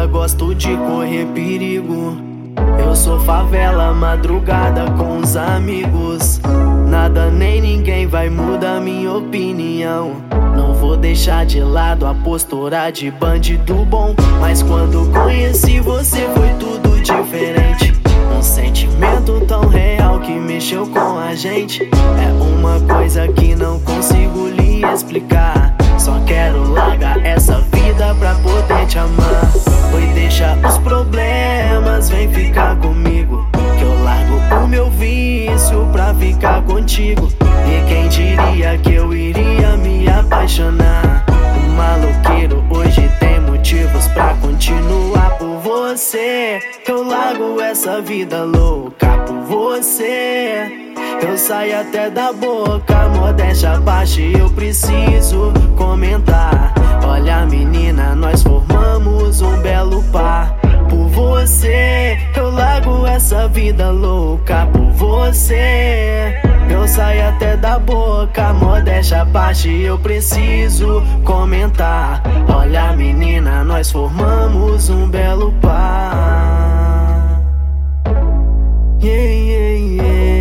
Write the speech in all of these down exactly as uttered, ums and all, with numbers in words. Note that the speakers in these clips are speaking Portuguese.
gosto de correr perigo. Eu sou favela, madrugada com os amigos. Nada nem ninguém vai mudar minha opinião. Não vou deixar de lado a postura de bandido bom. Mas quando conheci você foi tudo diferente. Um sentimento tão real que mexeu com a gente. É uma coisa que não consigo lhe explicar. Só quero largar essa vida pra poder te amar. Foi deixa os problemas, vem ficar comigo, que eu largo o meu vício pra ficar contigo. E quem diria que eu iria me apaixonar? Um maloqueiro hoje tem motivos pra continuar por você. Eu largo essa vida louca por você. Eu saio até da boca, modéstia à parte, eu preciso comentar. Olha menina, nós formamos um belo par. Por você, eu largo essa vida louca por você. Eu saio até da boca, modéstia à parte, eu preciso comentar. Olha menina, nós formamos um belo par. Yeah, yeah, yeah.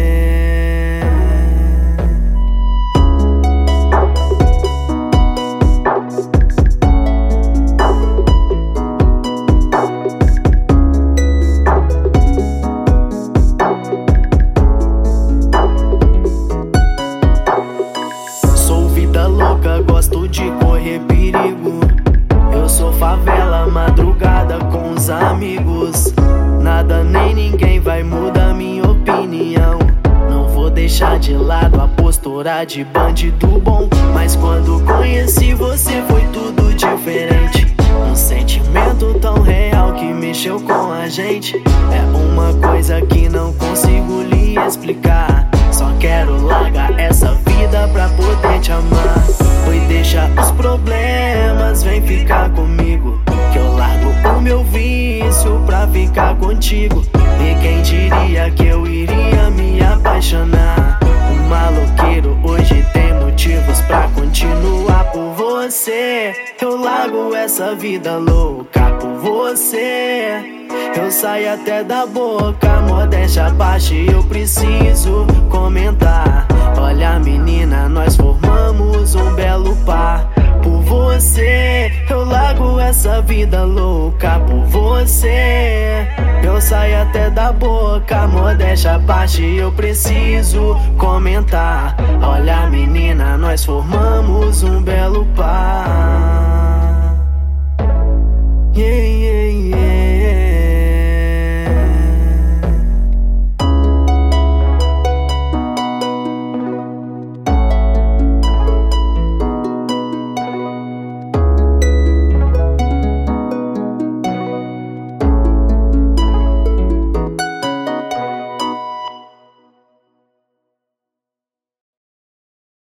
Gosto de correr perigo. Eu sou favela, madrugada com os amigos. Nada nem ninguém vai mudar minha opinião. Não vou deixar de lado a postura de bandido bom. Mas quando conheci você foi tudo diferente. Um sentimento tão real que mexeu com a gente. É uma coisa que não consigo lhe explicar. Só quero largar essa vida pra poder te amar. Foi deixa os problemas, vem ficar comigo, que eu largo o meu vício pra ficar contigo. E quem diria que eu iria me apaixonar? Um maloqueiro hoje tem motivos pra continuar por você. Eu largo essa vida louca por você. Eu saio até da boca, modéstia à parte, eu preciso comentar. Olha menina, nós formamos um belo par. Por você, eu largo essa vida louca por você. Eu saio até da boca, modéstia à parte, eu preciso comentar. Olha menina, nós formamos um belo par. Yeah, yeah.